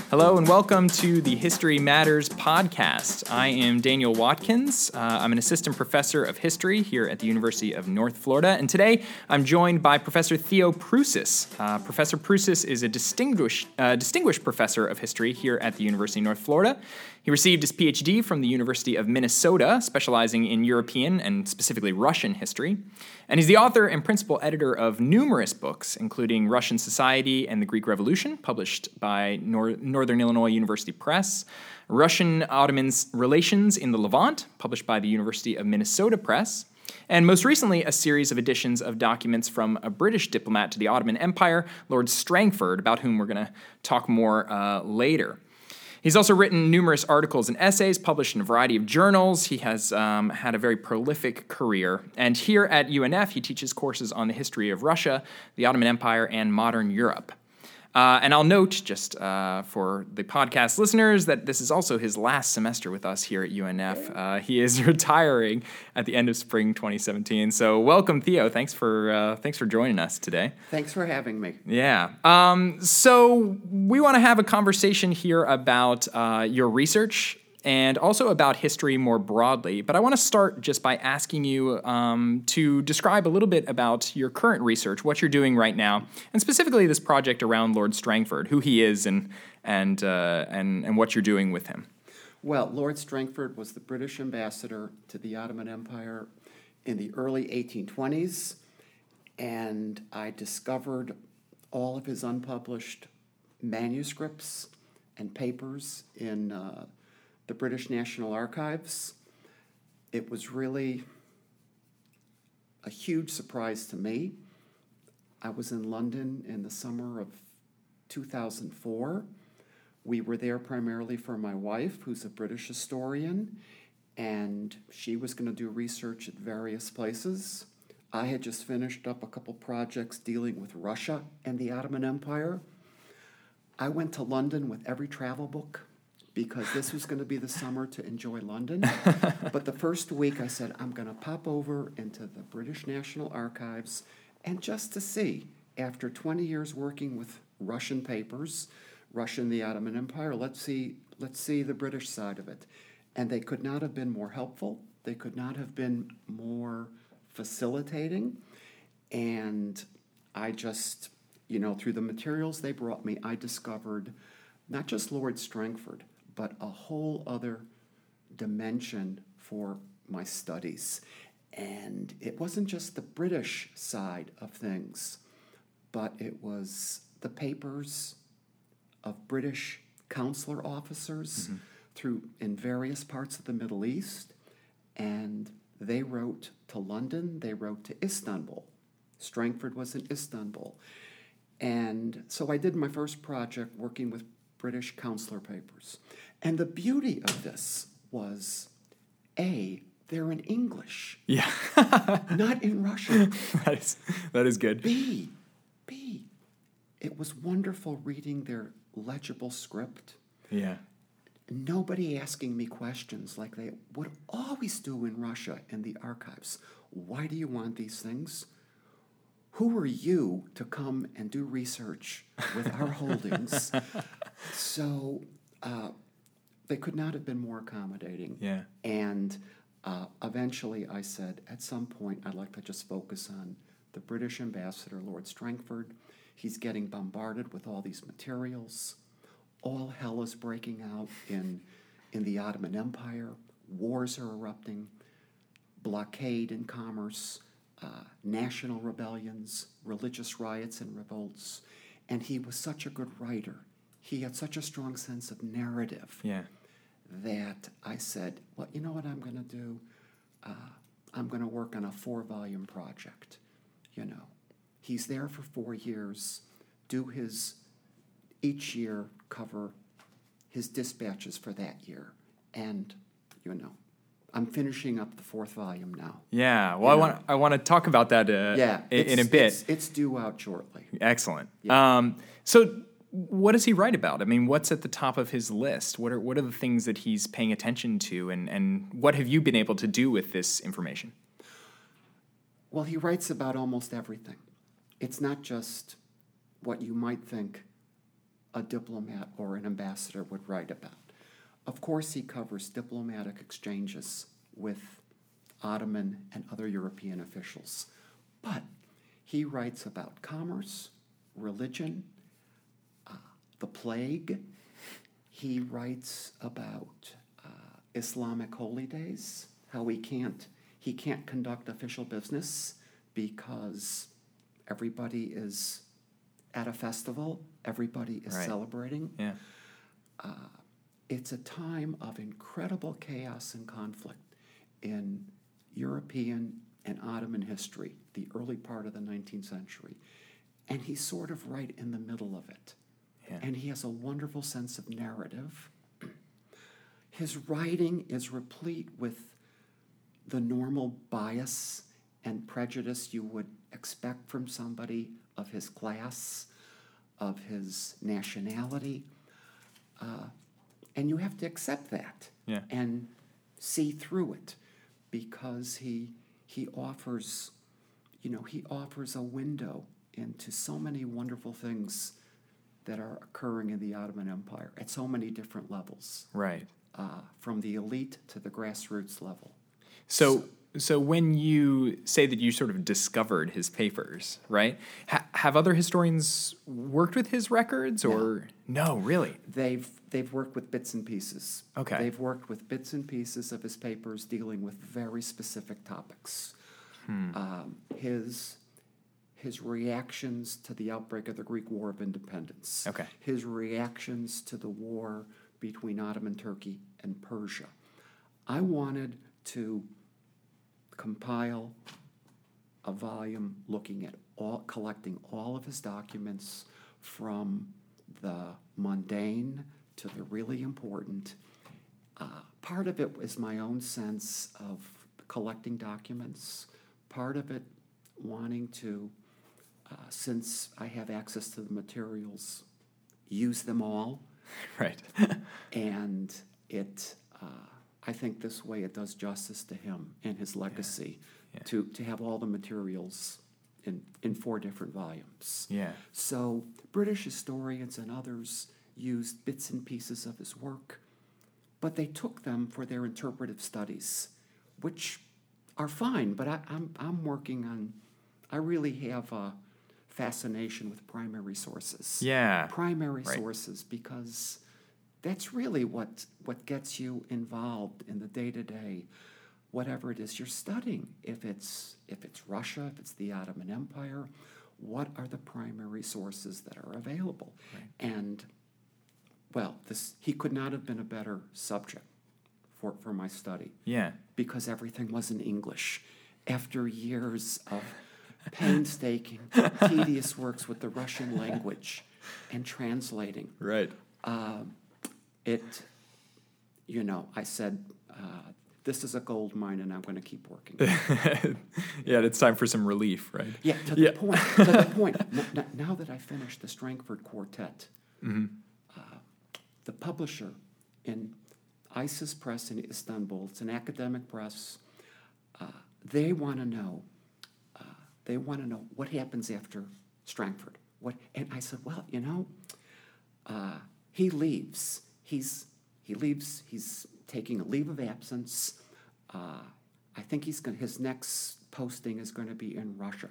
Hello and welcome to the History Matters podcast. I am Daniel Watkins. I'm an assistant professor of history here at the University of North Florida, and today I'm joined by Professor Theo Preuss. Professor Preuss is a distinguished professor of history here at the University of North Florida. He received his PhD from the University of Minnesota, specializing in European and specifically Russian history. And he's the author and principal editor of numerous books, including Russian Society and the Greek Revolution, published by Northern Illinois University Press, Russian-Ottoman Relations in the Levant, published by the University of Minnesota Press, and most recently, a series of editions of documents from a British diplomat to the Ottoman Empire, Lord Strangford, about whom we're going to talk more later. He's also written numerous articles and essays published in a variety of journals. He has had a very prolific career. And here at UNF, he teaches courses on the history of Russia, the Ottoman Empire, and modern Europe. And I'll note, just for the podcast listeners, that this is also his last semester with us here at UNF. He is retiring at the end of spring 2017. So welcome, Theo. Thanks for joining us today. Thanks for having me. Yeah. So we want to have a conversation here about your research and also about history more broadly. But I want to start just by asking you to describe a little bit about your current research, what you're doing right now, and specifically this project around Lord Strangford, who he is and what you're doing with him. Well, Lord Strangford was the British ambassador to the Ottoman Empire in the early 1820s, and I discovered all of his unpublished manuscripts and papers in the British National Archives. It was really a huge surprise to me. I was in London in the summer of 2004. We were there primarily for my wife, who's a British historian, and she was going to do research at various places. I had just finished up a couple projects dealing with Russia and the Ottoman Empire. I went to London with every travel book, because this was going to be the summer to enjoy London. But the first week I said, I'm going to pop over into the British National Archives, and just to see, after 20 years working with Russian papers, Russia and the Ottoman Empire, let's see the British side of it. And they could not have been more helpful. They could not have been more facilitating. And I just, through the materials they brought me, I discovered not just Lord Strangford, but a whole other dimension for my studies. And it wasn't just the British side of things, but it was the papers of British consular officers in various parts of the Middle East. And they wrote to London, they wrote to Istanbul. Strangford was in Istanbul. And so I did my first project working with British consular papers. And the beauty of this was, A, they're in English. Yeah. Not in Russian. That is good. B, it was wonderful reading their legible script. Yeah. Nobody asking me questions like they would always do in Russia in the archives. Why do you want these things? Who are you to come and do research with our holdings? So they could not have been more accommodating. Yeah. And eventually I said, at some point, I'd like to just focus on the British ambassador, Lord Strangford. He's getting bombarded with all these materials. All hell is breaking out in the Ottoman Empire. Wars are erupting. Blockade in commerce. National rebellions, religious riots and revolts. And he was such a good writer. He had such a strong sense of narrative that I said, well, you know what I'm going to do? I'm going to work on a 4-volume project. He's there for 4 years, each year cover his dispatches for that year. And, I'm finishing up the 4th volume now. Yeah, well, I want to talk about that in a bit. It's due out shortly. Excellent. Yeah. So what does he write about? I mean, what's at the top of his list? What are the things that he's paying attention to, and what have you been able to do with this information? Well, he writes about almost everything. It's not just what you might think a diplomat or an ambassador would write about. Of course, he covers diplomatic exchanges with Ottoman and other European officials, but he writes about commerce, religion, the plague. He writes about Islamic holy days, how he can't conduct official business because everybody is at a festival, everybody is celebrating. Yeah. It's a time of incredible chaos and conflict in European and Ottoman history, the early part of the 19th century. And he's sort of right in the middle of it. Yeah. And he has a wonderful sense of narrative. His writing is replete with the normal bias and prejudice you would expect from somebody of his class, of his nationality. And you have to accept that and see through it, because he offers, he offers a window into so many wonderful things that are occurring in the Ottoman Empire at so many different levels. Right. From the elite to the grassroots level. So when you say that you sort of discovered his papers, right? Have other historians worked with his records, or no? Really? They've worked with bits and pieces. Okay. They've worked with bits and pieces of his papers dealing with very specific topics. His reactions to the outbreak of the Greek War of Independence. Okay. His reactions to the war between Ottoman Turkey and Persia. I wanted to compile a volume looking at collecting all of his documents, from the mundane to the really important. Part of it is my own sense of collecting documents. Part of it wanting to, since I have access to the materials, use them all. Right. And I think this way it does justice to him and his legacy to have all the materials in 4 different volumes. Yeah. So British historians and others used bits and pieces of his work, but they took them for their interpretive studies, which are fine, but I'm working on, I really have a fascination with primary sources. Yeah. Primary sources, because that's really what gets you involved in the day-to-day, whatever it is you're studying. If it's Russia, if it's the Ottoman Empire, what are the primary sources that are available? Right. And, well, he could not have been a better subject for my study. Yeah. Because everything was in English. After years of painstaking, tedious works with the Russian language and translating. Right. I said, this is a gold mine, and I'm going to keep working. Yeah, it's time for some relief, right? Yeah, to the point. Now that I finished the Strangford Quartet, the publisher in ISIS Press in Istanbul, it's an academic press, they want to know what happens after Strangford. And I said, well, he leaves. He leaves. He's taking a leave of absence. I think his next posting is going to be in Russia.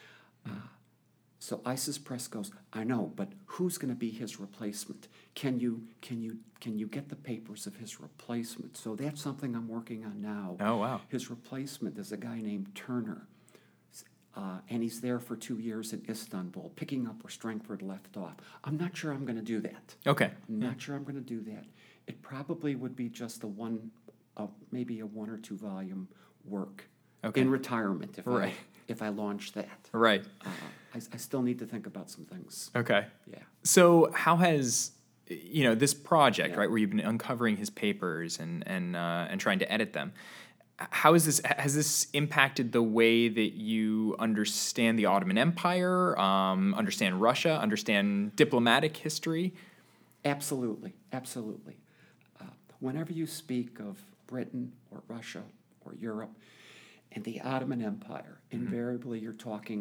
So ISIS Press goes, I know, but who's going to be his replacement? Can you get the papers of his replacement? So that's something I'm working on now. Oh, wow. His replacement is a guy named Turner. And he's there for 2 years in Istanbul, picking up where Strangford left off. I'm not sure I'm going to do that. Okay. I'm not sure I'm going to do that. It probably would be just maybe a 1 or 2 volume work in retirement if I launch that. Right. I still need to think about some things. Okay. Yeah. So how has this project, right, where you've been uncovering his papers and trying to edit them, has this impacted the way that you understand the Ottoman Empire, understand Russia, understand diplomatic history? Absolutely. Whenever you speak of Britain or Russia or Europe and the Ottoman Empire, invariably you're talking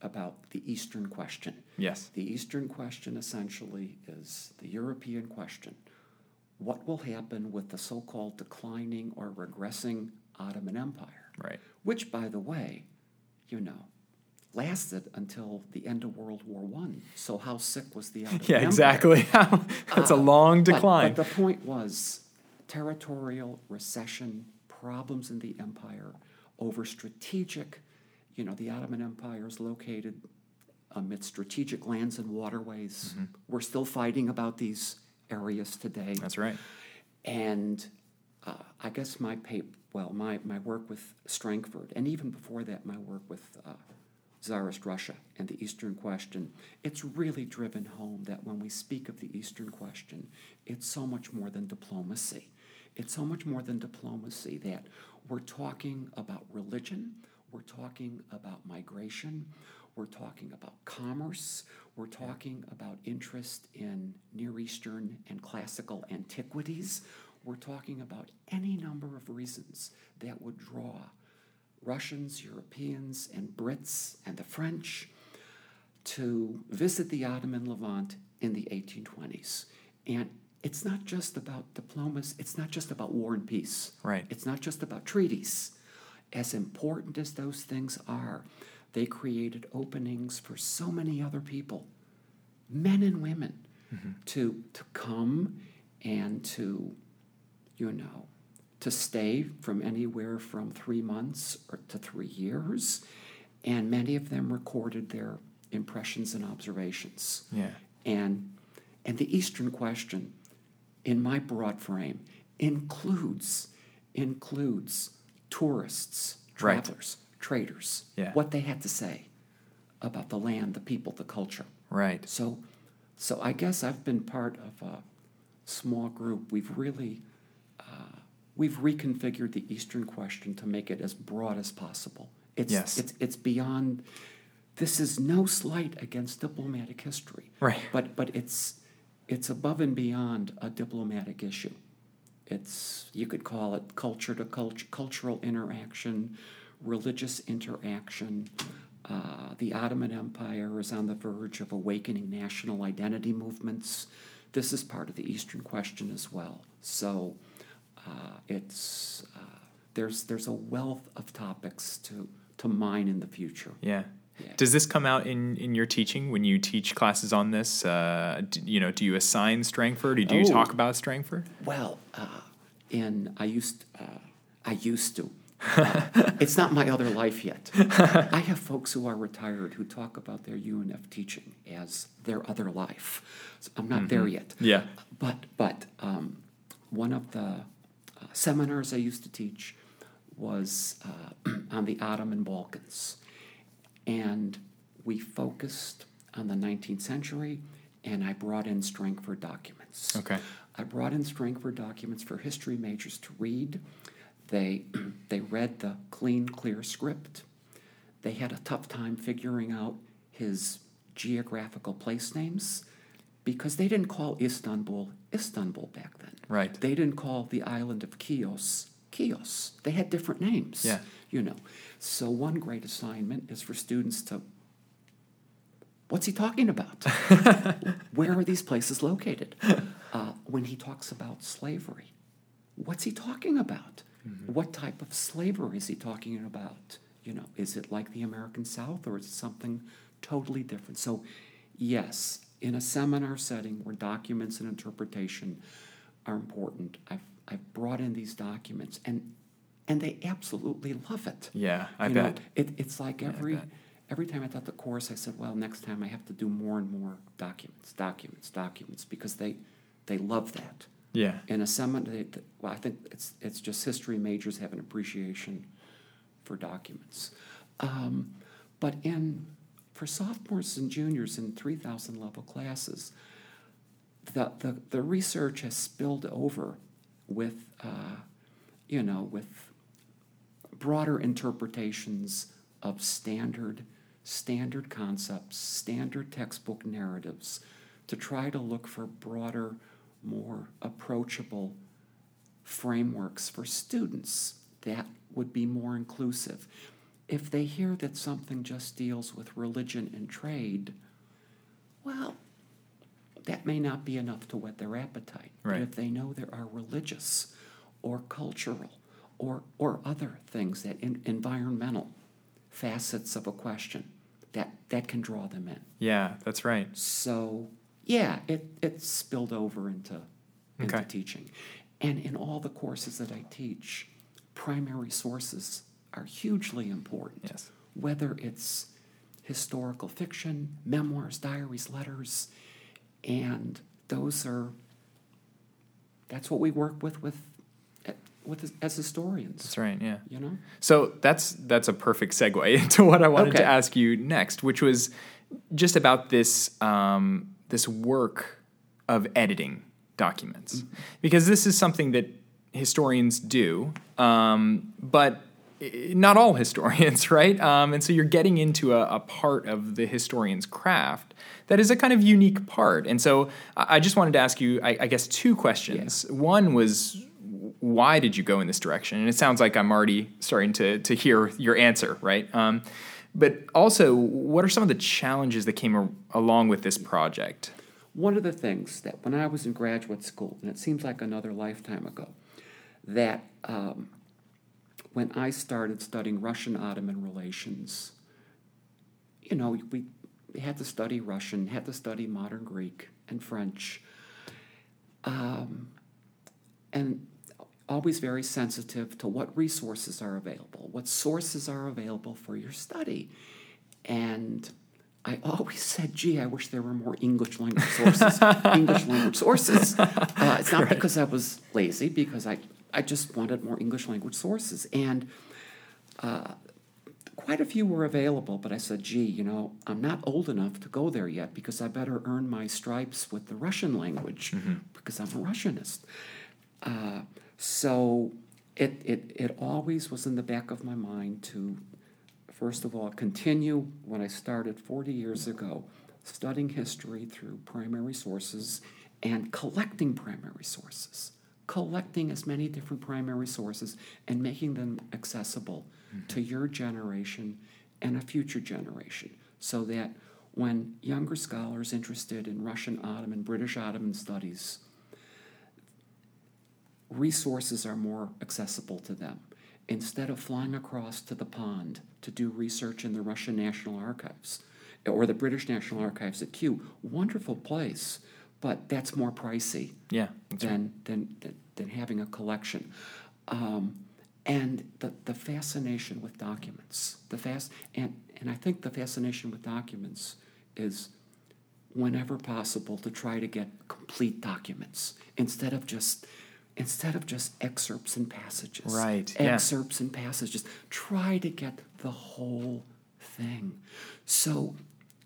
about the Eastern question. Yes. The Eastern question essentially is the European question. What will happen with the so-called declining or regressing Ottoman Empire? Right. Which, by the way, lasted until the end of World War I. So how sick was the Ottoman Yeah, Empire? exactly. That's a long decline. But the point was territorial recession, problems in the empire over strategic, the Ottoman Empire is located amid strategic lands and waterways. Mm-hmm. We're still fighting about these areas today. That's right. And I guess my work with Strangford, and even before that, my work with Tsarist Russia and the Eastern question, it's really driven home that when we speak of the Eastern question, it's so much more than diplomacy. It's so much more than diplomacy that we're talking about religion, we're talking about migration, we're talking about commerce, we're talking about interest in Near Eastern and classical antiquities, we're talking about any number of reasons that would draw Russians, Europeans, and Brits, and the French to visit the Ottoman Levant in the 1820s. And it's not just about diplomacy, it's not just about war and peace. Right. It's not just about treaties. As important as those things are, they created openings for so many other people, men and women, to come and to stay from anywhere from 3 months to 3 years, and many of them recorded their impressions and observations. Yeah. And the Eastern question, in my broad frame, includes tourists, travelers, traders, what they had to say about the land, the people, the culture. Right. So I guess I've been part of a small group. We've reconfigured the Eastern question to make it as broad as possible. It's beyond. This is no slight against diplomatic history. Right. But it's above and beyond a diplomatic issue. You could call it culture to culture, cultural interaction, religious interaction. The Ottoman Empire is on the verge of awakening national identity movements. This is part of the Eastern question as well. So there's a wealth of topics to mine in the future. Yeah. Does this come out in your teaching when you teach classes on this? Do you assign Strangford? Or do you talk about Strangford? Well, I used to. It's not my other life yet. I have folks who are retired who talk about their UNF teaching as their other life. So I'm not there yet. Yeah. But one of the seminars I used to teach was on the Ottoman Balkans. And we focused on the 19th century, and I brought in Strangford documents. Okay. I brought in Strangford documents for history majors to read. They read the clean, clear script. They had a tough time figuring out his geographical place names because they didn't call Istanbul back then. Right. They didn't call the island of Chios. They had different names. Yeah. So one great assignment is for students to, what's he talking about? Where are these places located? When he talks about slavery, what's he talking about? Mm-hmm. What type of slavery is he talking about? Is it like the American South, or is it something totally different? So, yes, in a seminar setting where documents and interpretation are important, I've brought in these documents, and they absolutely love it. Yeah, I bet. It's like every time I taught the course, I said, well, next time I have to do more and more documents, because they love that. Yeah. In a seminar, I think it's just history majors have an appreciation for documents. But for sophomores and juniors in 3,000 level classes, the research has spilled over with broader interpretations of standard concepts, standard textbook narratives, to try to look for broader, more approachable frameworks for students that would be more inclusive. if they hear that something just deals with religion and trade, well, that may not be enough to whet their appetite. Right. But if they know there are religious or cultural or other things, that environmental facets of a question, that can draw them in. Yeah, that's right. So, yeah, it spilled over into Okay. teaching. And in all the courses that I teach, primary sources are hugely important. Yes. Whether it's historical fiction, memoirs, diaries, letters, and that's what we work with as historians. That's right, yeah. You know? So that's a perfect segue into what I wanted to Okay. ask you next, which was just about this this work of editing documents, because this is something that historians do, but not all historians, right? And so you're getting into a part of the historian's craft that is a kind of unique part. And so I just wanted to ask you, I guess, two questions. Yeah. One was, why did you go in this direction? And it sounds like I'm already starting to hear your answer, right? But also, what are some of the challenges that came along with this project? One of the things that when I was in graduate school, and it seems like another lifetime ago, that when I started studying Russian-Ottoman relations, you know, we had to study Russian, had to study modern Greek and French, and always very sensitive to what resources are available, what sources are available for your study. And I always said, gee, I wish there were more English language sources. It's not because I was lazy, because I just wanted more English language sources. And quite a few were available, but I said, gee, you know, I'm not old enough to go there yet, because I better earn my stripes with the Russian language, because I'm a Russianist. So it always was in the back of my mind to, first of all, continue what I started 40 years ago, studying history through primary sources and collecting primary sources, collecting as many different primary sources and making them accessible to your generation and a future generation, so that when younger scholars interested in Russian Ottoman, British Ottoman studies, resources are more accessible to them. Instead of flying across to the pond to do research in the Russian National Archives or the British National Archives at Kew, wonderful place, but that's more pricey than having a collection. And the fascination with documents, and I think the fascination with documents is whenever possible to try to get complete documents instead of just excerpts and passages. Right. Excerpts and passages. Try to get the whole thing. So,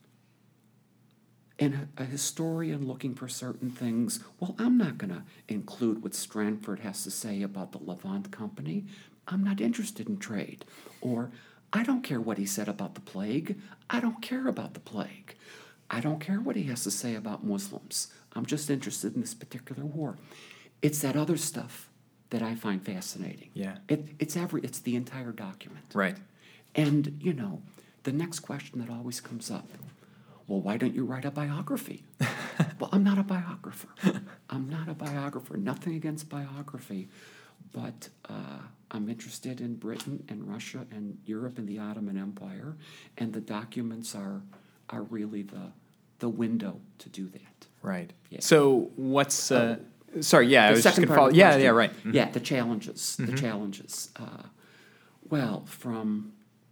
and a historian looking for certain things, well, I'm not going to include what Stranford has to say about the Levant Company. I'm not interested in trade. Or, I don't care what he said about the plague. I don't care about the plague. I don't care what he has to say about Muslims. I'm just interested in this particular war. It's that other stuff that I find fascinating. Yeah. It's the entire document. Right. And, you know, the next question that always comes up, well, why don't you write a biography? Well, I'm not a biographer. Nothing against biography. But I'm interested in Britain and Russia and Europe and the Ottoman Empire, and the documents are really the window to do that. Right. Yeah. So what's... Sorry, yeah, I was just going to follow. Yeah, right. Mm-hmm. Yeah, the challenges. The challenges. Well, from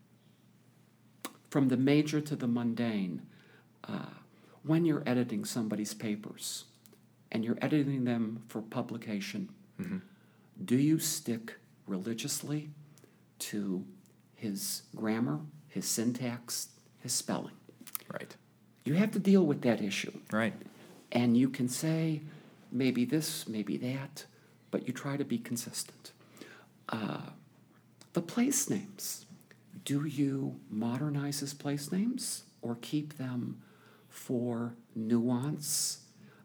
the major to the mundane, when you're editing somebody's papers and you're editing them for publication, do you stick religiously to his grammar, his syntax, his spelling? Right. You have to deal with that issue. Right. And you can say, maybe this, maybe that, but you try to be consistent. The place names. Do you modernize his place names or keep them for nuance?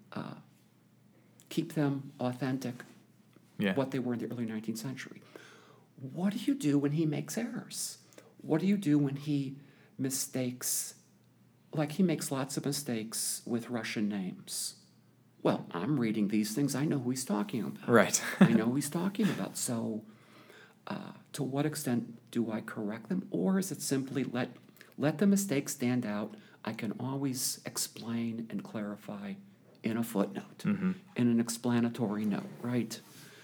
Keep them authentic, what they were in the early 19th century. What do you do when he makes errors? what do you do when he mistakes, like he makes lots of mistakes with Russian names? Well, I'm reading these things. I know who he's talking about. Right. I know who he's talking about. So to what extent do I correct them? Or is it simply let the mistake stand out? I can always explain and clarify in a footnote, in an explanatory note, right?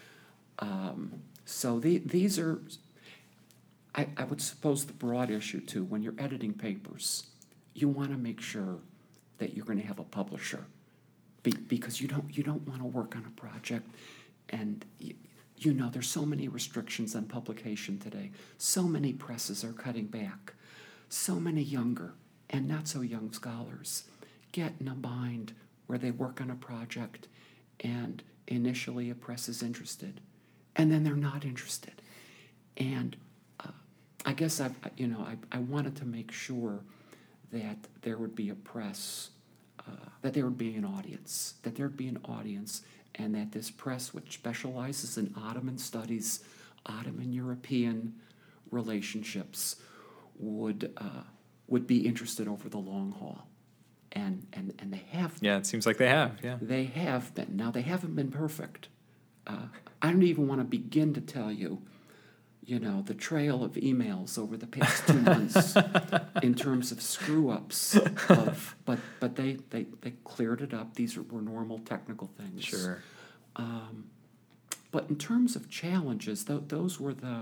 So these are, I would suppose, the broad issue too. When you're editing papers, you want to make sure that you're going to have a publisher, because you don't want to work on a project, and you know there's so many restrictions on publication today. So many presses are cutting back. So many younger and not so young scholars get in a bind where they work on a project and initially a press is interested, and then they're not interested. And I guess I wanted to make sure that there would be a press, that there would be an audience, and that this press, which specializes in Ottoman studies, Ottoman European relationships, would be interested over the long haul. And they have been. Yeah, it seems like they have, yeah. They have been. Now, they haven't been perfect. I don't even want to begin to tell you, the trail of emails over the past 2 months in terms of screw-ups. But they cleared it up. These were normal technical things. Sure. But in terms of challenges, those were the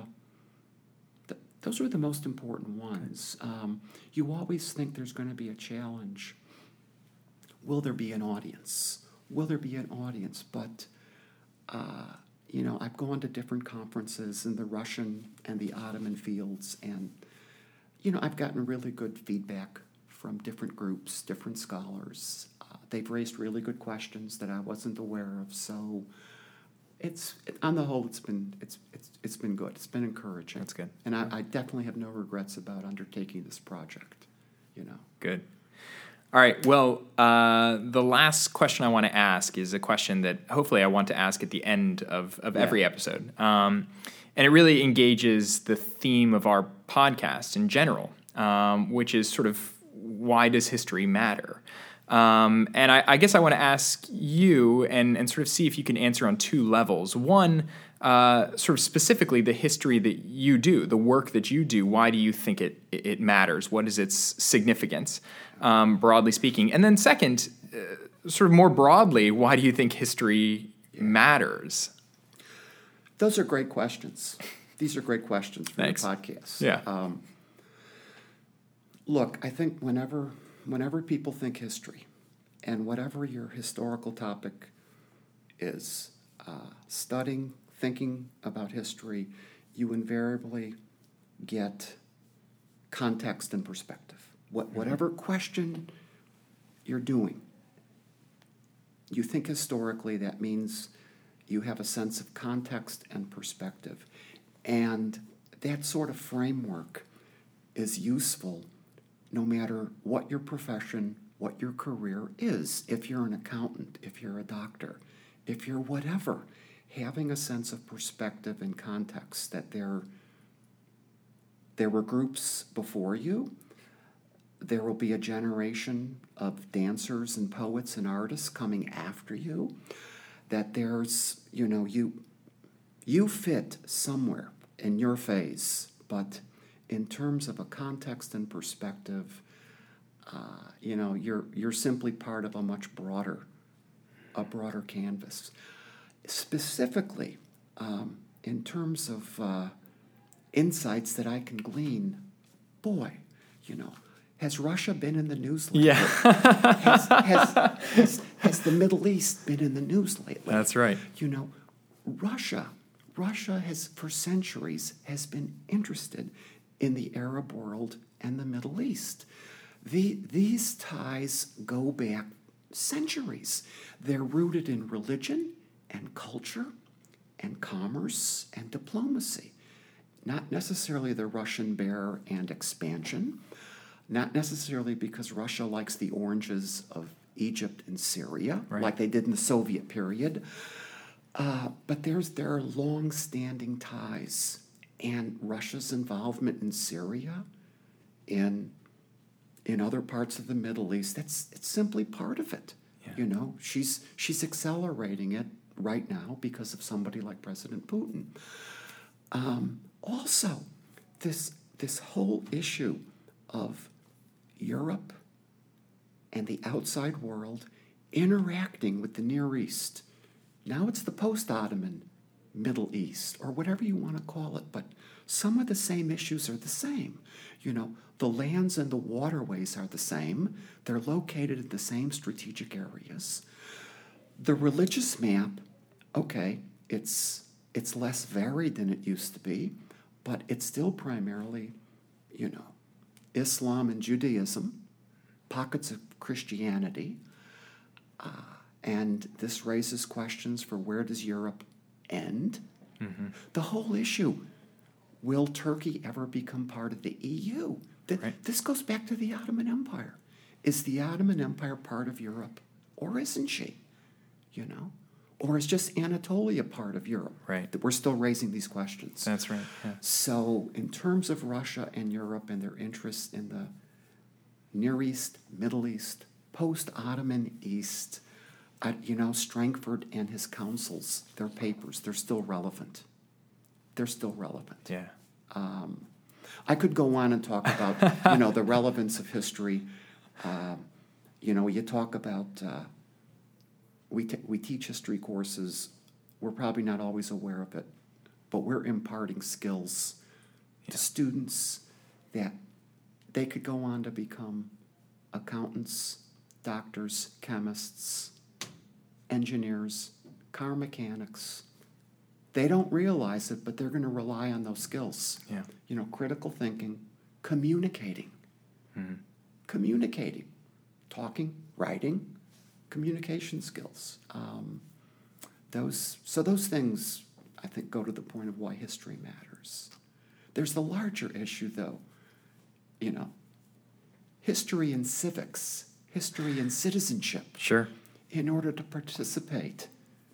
most important ones. You always think there's going to be a challenge. Will there be an audience? But, I've gone to different conferences in the Russian and the Ottoman fields, and, I've gotten really good feedback from different groups, different scholars. They've raised really good questions that I wasn't aware of. So on the whole, it's been good. It's been encouraging. That's good. And I definitely have no regrets about undertaking this project. Good. All right. Well, the last question I want to ask is a question that hopefully I want to ask at the end of every episode. And it really engages the theme of our podcast in general, which is sort of, why does history matter? And I guess I want to ask you and sort of see if you can answer on 2 levels. One, sort of specifically the history that you do, the work that you do. Why do you think it matters? What is its significance, broadly speaking? And then second, sort of more broadly, why do you think history matters? Those are great questions. These are great questions for Thanks. the podcast. Yeah. Look, I think whenever people think history, and whatever your historical topic is, thinking about history, you invariably get context and perspective. Whatever question you're doing, you think historically, that means you have a sense of context and perspective. And that sort of framework is useful no matter what your profession, what your career is. If you're an accountant, if you're a doctor, if you're whatever, having a sense of perspective and context, that there were groups before you, there will be a generation of dancers and poets and artists coming after you, that there's, you fit somewhere in your phase, but in terms of a context and perspective, you're simply part of a much broader canvas. Specifically, in terms of insights that I can glean, has Russia been in the news lately? Yeah. has the Middle East been in the news lately? That's right. Russia has, for centuries, has been interested in the Arab world and the Middle East. These ties go back centuries. They're rooted in religion and culture and commerce and diplomacy. Not necessarily the Russian bear and expansion, not necessarily because Russia likes the oranges of Egypt and Syria, right, like they did in the Soviet period, but there are long-standing ties. and Russia's involvement in Syria, in other parts of the Middle East. It's simply part of it. Yeah. You know, she's accelerating it right now because of somebody like President Putin. Also, this whole issue of Europe and the outside world interacting with the Near East. Now it's the post-Ottoman Middle East, or whatever you want to call it, but some of the same issues are the same. You know, the lands and the waterways are the same. They're located in the same strategic areas. The religious map, okay, it's less varied than it used to be, but it's still primarily, you know, Islam and Judaism, pockets of Christianity, and this raises questions for where does Europe end? Mm-hmm. The whole issue, will Turkey ever become part of the EU? Right. This goes back to the Ottoman Empire. Is the Ottoman Empire part of Europe, or isn't she? You know? Or is just Anatolia part of Europe? Right. That we're still raising these questions. That's right. Yeah. So in terms of Russia and Europe and their interests in the Near East, Middle East, post-Ottoman East, you know, Strangford and his councils, their papers, they're still relevant. They're still relevant. Yeah. I could go on and talk about, you know, the relevance of history. You know, you talk about, we teach history courses. We're probably not always aware of it, but we're imparting skills to students that they could go on to become accountants, doctors, chemists, engineers, car mechanics. They don't realize it, but they're going to rely on those skills. Yeah. You know, critical thinking, communicating, talking, writing, communication skills. Those things, I think, go to the point of why history matters. There's the larger issue, though. You know, history and civics, history and citizenship. Sure. In order to participate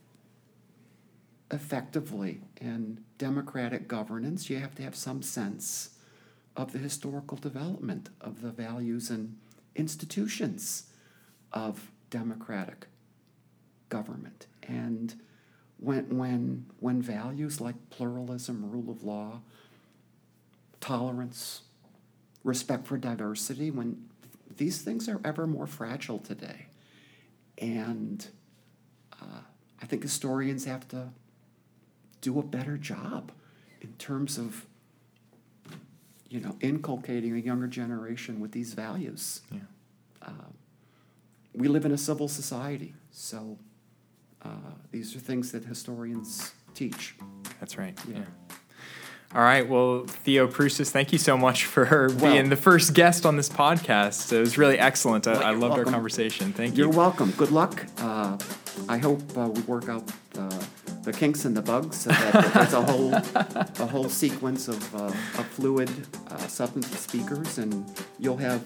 effectively in democratic governance, you have to have some sense of the historical development of the values and institutions of democratic government. And when values like pluralism, rule of law, tolerance, respect for diversity, when these things are ever more fragile today. And I think historians have to do a better job in terms of, you know, inculcating a younger generation with these values. Yeah. We live in a civil society, so these are things that historians teach. That's right. Yeah. All right. Well, Theo Prusis, thank you so much for being the first guest on this podcast. It was really excellent. I loved our conversation. Thank you. You're welcome. Good luck. I hope we work out the kinks and the bugs so that there's a whole sequence of fluid substantive speakers, and you have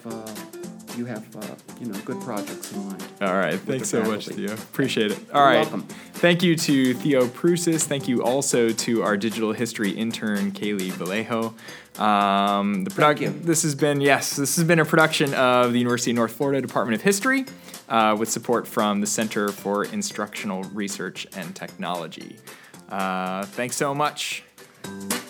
good projects in mind. All right. Thanks so much, Theo. Appreciate it. All right. Welcome. Thank you to Theo Prusis. Thank you also to our digital history intern, Kaylee Vallejo. Thank you. This has been a production of the University of North Florida Department of History with support from the Center for Instructional Research and Technology. Thanks so much.